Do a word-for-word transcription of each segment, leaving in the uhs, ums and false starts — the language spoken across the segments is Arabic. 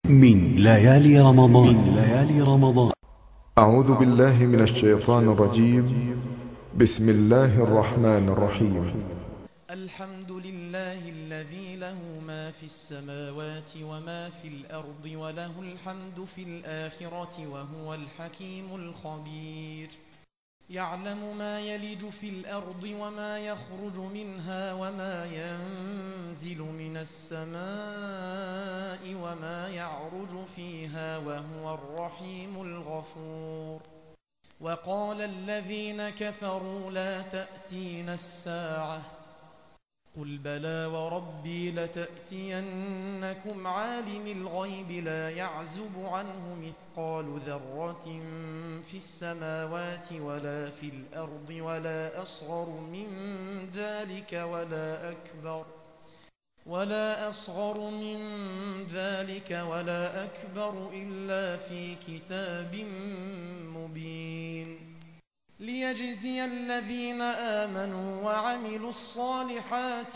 من ليالي رمضان من ليالي رمضان أعوذ بالله من الشيطان الرجيم. بسم الله الرحمن الرحيم. الحمد لله الذي له ما في السماوات وما في الأرض وله الحمد في الآخرة وهو الحكيم الخبير. يعلم ما يلج في الأرض وما يخرج منها وما ينزل من السماء وما يعرج فيها وهو الرحيم الغفور. وقال الذين كفروا لا تأتينا الساعة قل بلى وربي لتأتينكم عالم الغيب لا يعزب عنه مثقال ذرة في السماوات ولا في الأرض ولا أصغر من ذلك ولا أكبر ولا أصغر من ذلك ولا أكبر إلا في كتاب مبين. ليجزي الذين آمنوا وعملوا الصالحات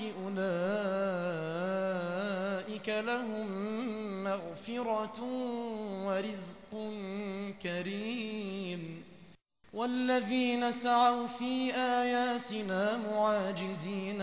أولئك لهم مغفرة ورزق كريم. والذين سعوا في آياتنا معاجزين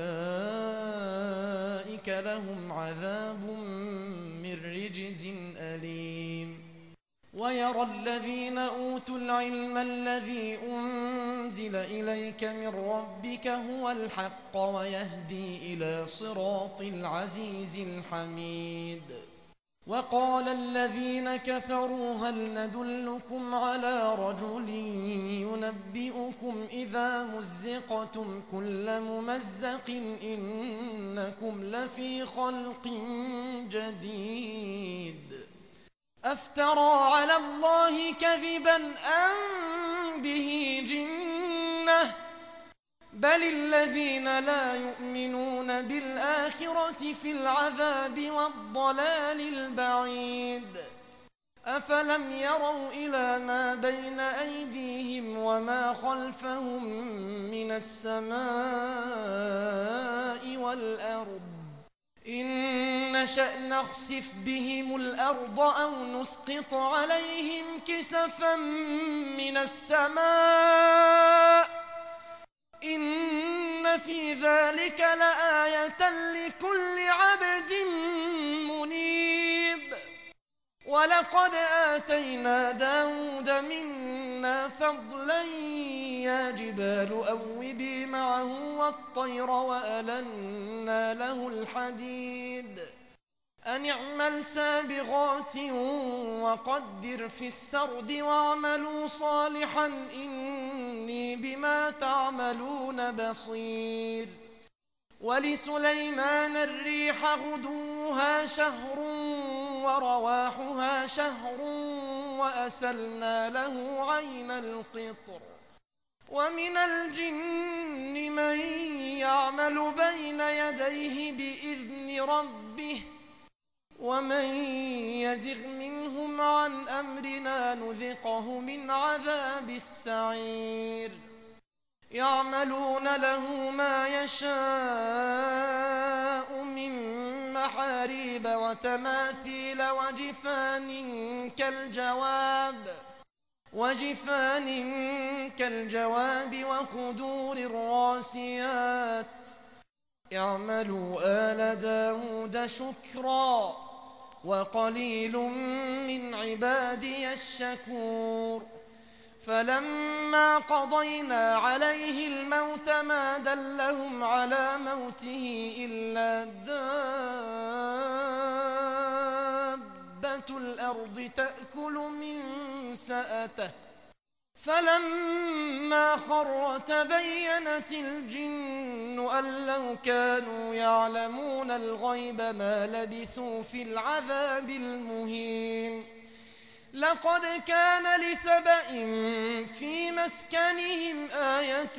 أولئك لهم عذاب من رجز أليم. ويرى الذين أوتوا العلم الذي أنزل إليك من ربك هو الحق ويهدي إلى صراط العزيز الحميد. وقال الذين كفروا هل ندلكم على رجل ينبئكم إذا مزقتم كل ممزق إنكم لفي خلق جديد. أفترى على الله كذبا أم به جنة بل الذين لا يؤمنون بالآخرة في العذاب والضلال البعيد. أفلم يروا إلى ما بين أيديهم وما خلفهم من السماء والأرض إن نشأ نخسف بهم الأرض أو نسقط عليهم كسفا من السماء إن في ذلك لآية لكل عبد منيب. ولقد آتينا داود منا فضلا يا جبال أوبي معه والطير وألنا له الحديد أن اعمل سابغات وقدر في السرد واعملوا صالحا إني بما تعملون بصير. ولسليمان الريح غدوها شهر ورواحها شهر وأسلنا له عين القطر. ومن الجن من يعمل بين يديه بإذن ربه ومن يزغ منهم عن أمرنا نذقه من عذاب السعير. يعملون له ما يشاء من محاريب وتماثيل وجفان كالجواب وجفان كالجواب وقدور الراسيات. اعملوا آل داود شكرا وقليل من عبادي الشكور. فلما قضينا عليه الموت ما دلهم على موته إلا دابة الأرض تأكل من سأته. فلما خر تبينت الجن أن لو كانوا يعلمون الغيب ما لبثوا في العذاب المهين. لقد كان لسبإ في مسكنهم آية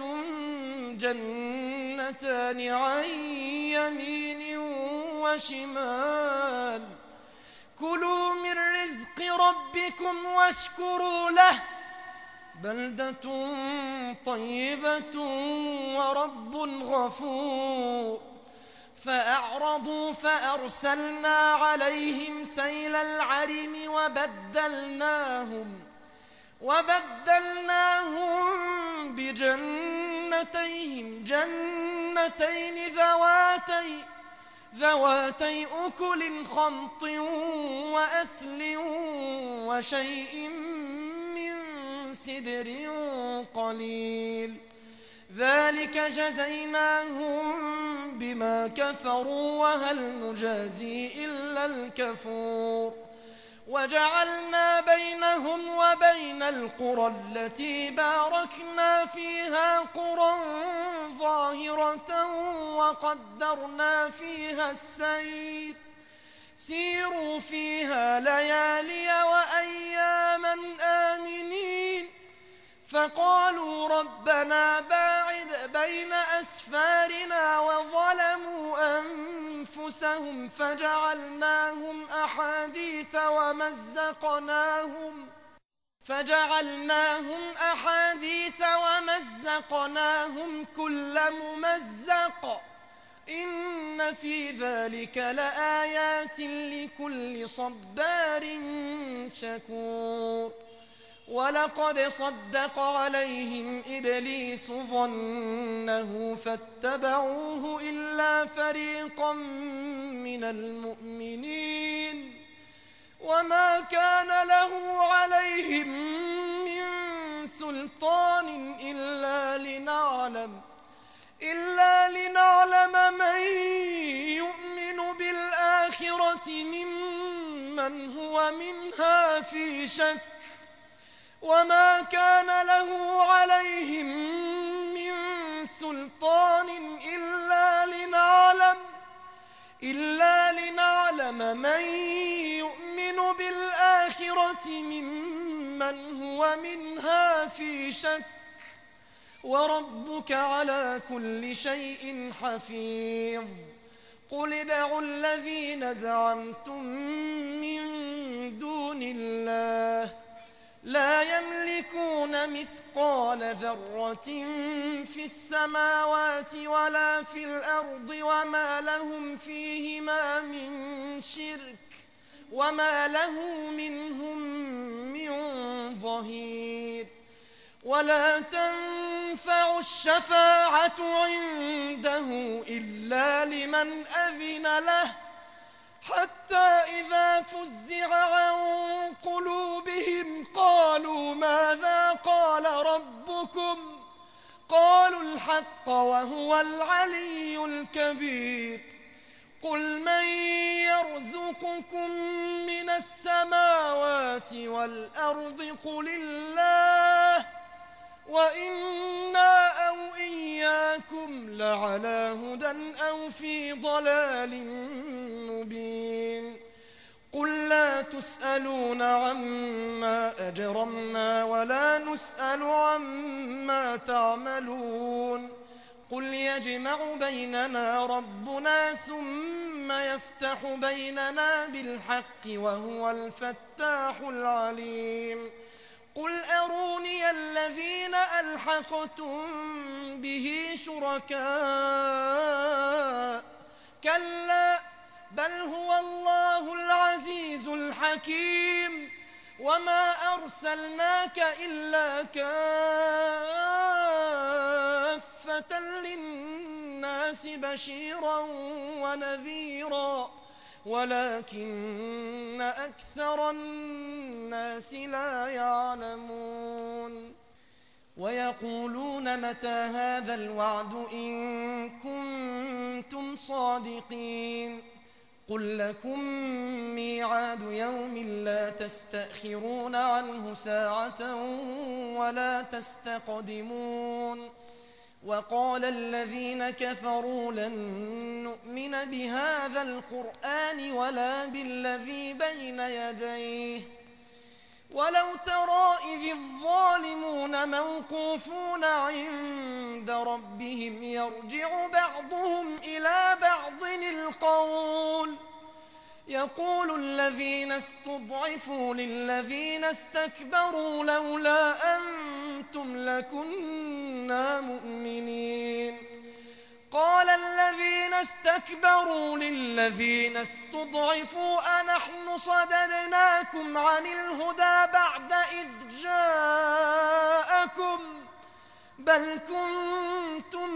جنتان عن يمين وشمال كلوا من رزق ربكم واشكروا له بلدة طيبة ورب غفور. فأعرضوا فأرسلنا عليهم سيل العرم وبدلناهم وبدلناهم بجنتيهم جنتين ذواتي ذواتي أكل خمط وأثل وشيء من سدر قليل ذلك جزيناهم بما كفروا وهل نجازي إلا الكفور وجعلنا بينهم وبين القرى التي باركنا فيها قرى ظاهرة وقدرنا فيها السير سيروا فيها ليالي وأياما آمنين فقالوا ربنا باعد بين أسفارنا وظلموا أنفسهم فجعلناهم أحاديث ومزقناهم فجعلناهم أحاديث ومزقناهم كل ممزق إن في ذلك لآيات لكل صبار شكور ولقد صدق عليهم إبليس ظنه فاتبعوه إلا فريقا من المؤمنين وما كان له عليهم من سلطان إلا لنعلم إلا لنعلم من يؤمن بالآخرة ممن هو منها في شك وما كان له عليهم من سلطان إلا لنعلم إلا لنعلم من يؤمن بالآخرة ممن هو منها في شك وربك على كل شيء حفيظ قل ادعوا الذين زعمتم من دون الله لا يملكون مثقال ذرة في السماوات ولا في الأرض وما لهم فيهما من شرك وما له منهم من ظهير ولا تنفع الشفاعة عنده إلا لمن أذن له حتى إذا فزع عن قلوبهم قالوا ماذا قال ربكم قالوا الحق وهو العلي الكبير قل من يرزقكم من السماوات والأرض قل الله وإنا أو إياكم لعلى هدى أو في ضلال مبين قل لا تسألون عما أجرمنا ولا نسأل عما تعملون قل يجمع بيننا ربنا ثم يفتح بيننا بالحق وهو الفتاح العليم قل أروني الذين ألحقتم به شركاء كلا بل هو الله العزيز الحكيم وما أرسلناك إلا كافة للناس بشيرا ونذيرا ولكن أكثر الناس لا يعلمون ويقولون متى هذا الوعد إن كنتم صادقين قل لكم ميعاد يوم لا تستأخرون عنه ساعة ولا تستقدمون وقال الذين كفروا لن نؤمن بهذا القرآن ولا بالذي بين يديه ولو ترى إذ الظالمون موقوفون عند ربهم يرجع بعضهم إلى بعض القول يقول الذين استضعفوا للذين استكبروا لولا أنتم لكنا مؤمنين قال الذين استكبروا للذين استضعفوا أنحن صددناكم عن الهدى بعد إذ جاءكم بل كنتم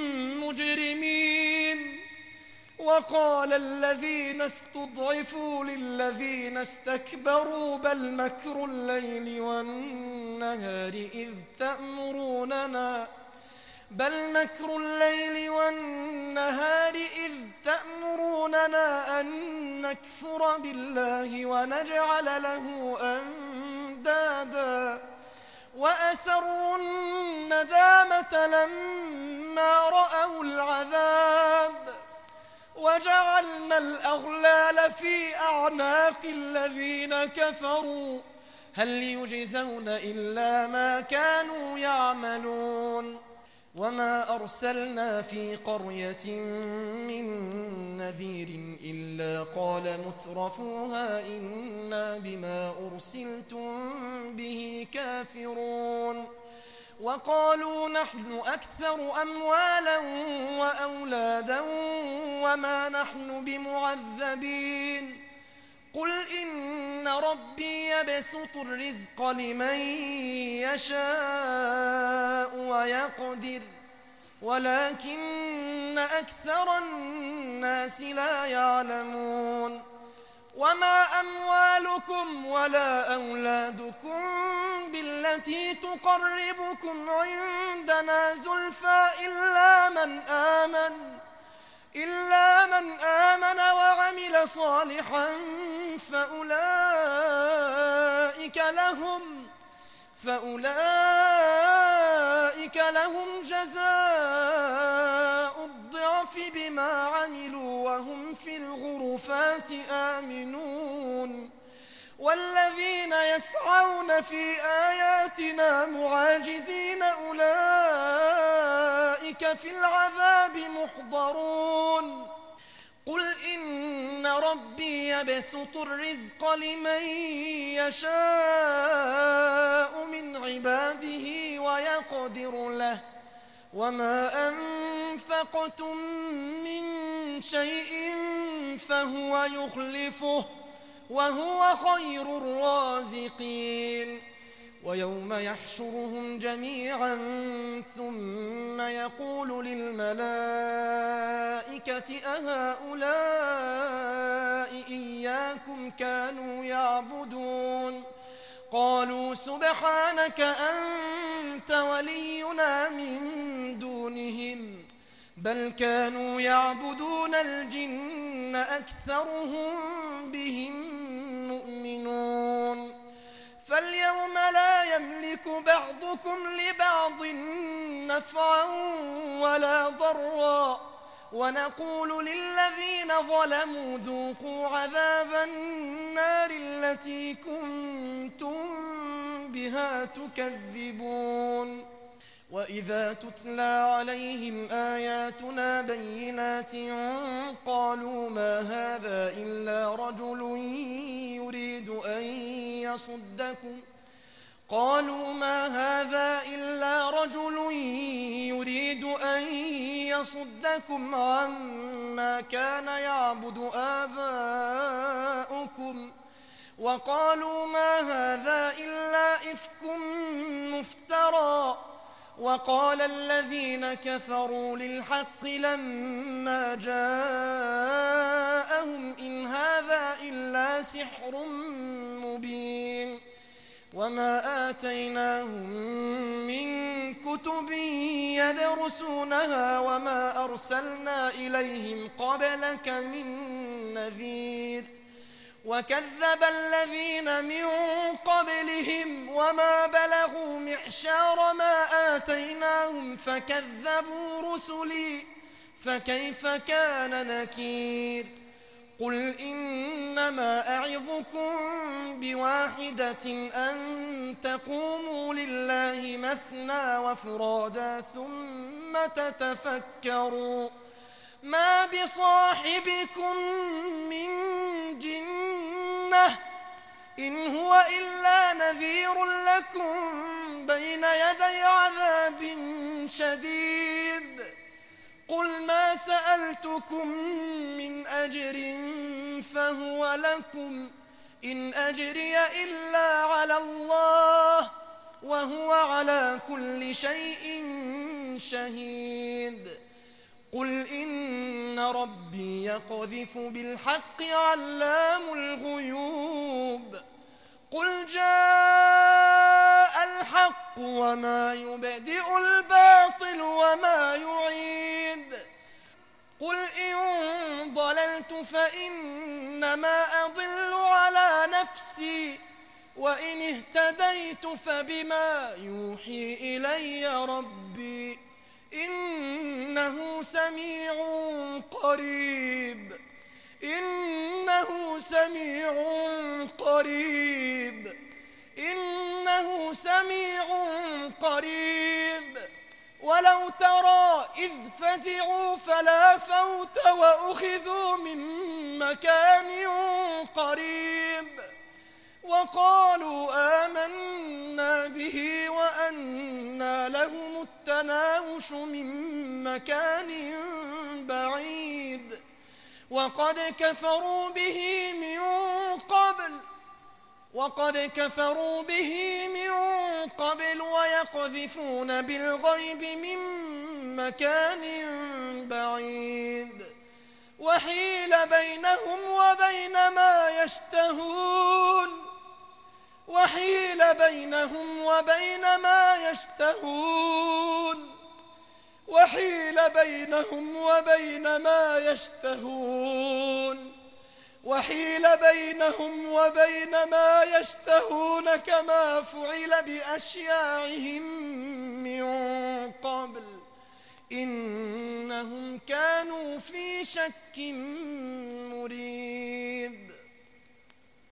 مجرمين. وقال الذين استضعفوا للذين استكبروا بل مكر الليل والنهار إذ تأمروننا بل مكر الليل والنهار إذ تأمروننا أن نكفر بالله ونجعل له أندادا وأسروا الندامة لما رأوا العذاب وجعلنا الأغلال في أعناق الذين كفروا هل يجزون إلا ما كانوا يعملون. وما أرسلنا في قرية من نذير إلا قال مترفوها إنا بما أرسلتم به كافرون وقالوا نحن أكثر أموالا وأولادا وما نحن بمعذبين قل إن ربي يبسط الرزق لمن يشاء ويقدر ولكن أكثر الناس لا يعلمون. وما أموالكم ولا أولادكم بالتي تقربكم عندنا زلفى إلا من آمن إلا من آمن وعمل صالحا فأولئك لهم فأولئك لهم جزاء الضعف بما عملوا وهم في الغرفات آمنون. والذين يسعون في آياتنا معاجزين أولئك في العذاب محضرون. قل إن ربي يبسط الرزق لمن يشاء من عباده ويقدر له وما أنفقتم من شيء فهو يخلفه وهو خير الرازقين. ويوم يحشرهم جميعا ثم يقول للملائكة أهؤلاء إياكم كانوا يعبدون قالوا سبحانك أنت ولينا من دونهم بل كانوا يعبدون الجن أكثرهم بهم مؤمنون. فاليوم لا يملك بعضكم لبعض نفعا ولا ضرا ونقول للذين ظلموا ذوقوا عذاب النار التي كنتم بها تكذبون. وإذا تتلى عليهم آياتنا بينات قالوا ما هذا إلا رجل يريد أن يصدكم قالوا ما هذا إلا رجل يريد أن يصدكم عما كان يعبد آباؤكم وقالوا ما هذا إلا إفك مفترى. وقال الذين كفروا للحق لما جاءهم إن هذا إلا سحر مبين. وما آتيناهم من كتب يدرسونها وما أرسلنا إليهم قبلك من نذير وكذب الذين من قبلهم وما بلغوا معشار ما آتيناهم فكذبوا رسلي فكيف كان نكير. قل إنما أعظكم بواحدة أن تقوموا لله مثنى وفرادا ثم تتفكروا ما بصاحبكم من جنة إن هو إلا نذير لكم بين يدي عذاب شديد. قل ما سألتكم من أجر فهو لكم إن أجري إلا على الله وهو على كل شيء شهيد قل إن ربي يقذف بالحق علام الغيوب قل جاء الحق وما يبدئ الباطل وما يعيد قل إن ضللت فإنما أضل على نفسي وإن اهتديت فبما يوحي إلي ربي إنه سميع قريب إنه سميع قريب إنه سميع قريب ولو ترى إذ فزعوا فلا فوت وأخذوا من مكان قريب وقالوا آمنا به وأنى لهم التناوش من مكان بعيد وقد كفروا به من قبل وقد كفروا به من قبل ويقذفون بالغيب من مكان بعيد وحيل بينهم وبين ما يشتهون وحيل بينهم وبين ما يشتهون وحيل بينهم وبين ما يشتهون وحيل بينهم وبين ما يشتهون كما فعل بأشياعهم من قبل إنهم كانوا في شك مريب